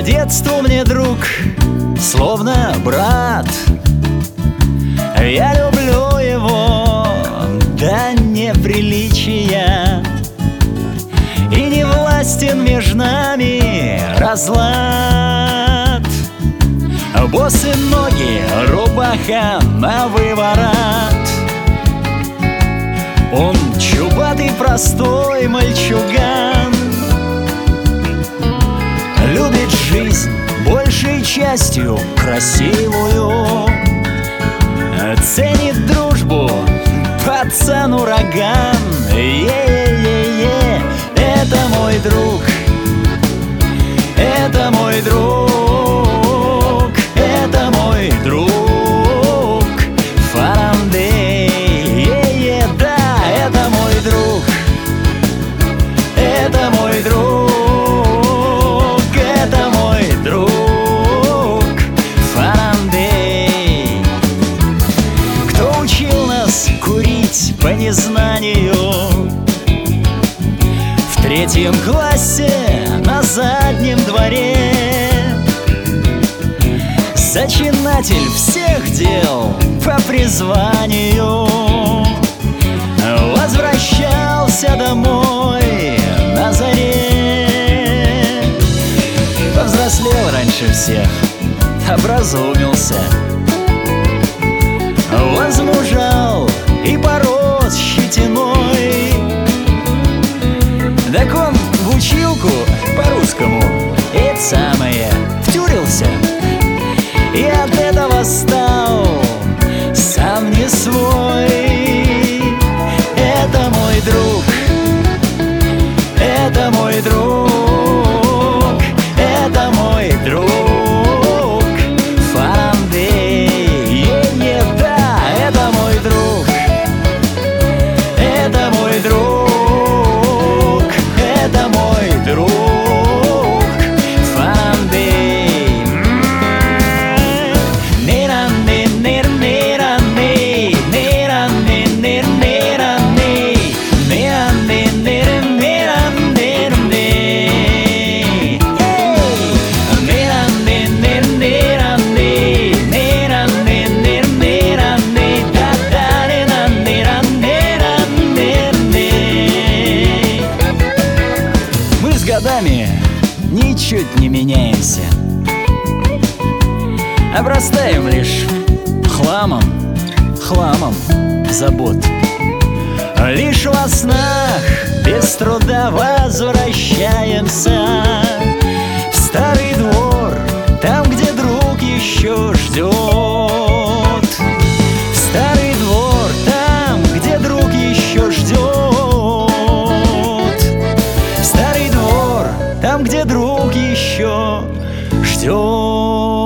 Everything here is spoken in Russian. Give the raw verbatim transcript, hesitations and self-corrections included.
По детству мне друг, словно брат. Я люблю его до неприличия, и не властен между нами разлад. Босые ноги, рубаха на выворот. Он чубатый, простой мальчуган, любит жизнь большей частью красивую, ценит дружбу пацан-ураган. Е-е-е-е, это мой друг, это мой друг, это мой друг Фарандей. Е-е, да, это мой друг, это мой друг, это мой друг Фарандей. Кто учил нас курить по незнанию? В третьем классе на заднем дворе зачинатель всех дел по призванию возвращался домой на заре. Повзрослел раньше всех, образумился, возмужал и порос щетиной. Так он в училку по-русскому, и самое, втюрился, и от этого стал сам не свой. Это мой друг, это мой друг, это мой друг Фарандей. Е-е, да, это мой друг, это мой друг, это мой друг Фарандей. Мы с годами ничуть не меняемся, обрастаем лишь хламом, хламом забот. Лишь во снах без труда возвращаемся в старый двор, там, где друг еще ждет. В старый двор, там, где друг еще ждет. В старый двор, там, где друг еще ждет.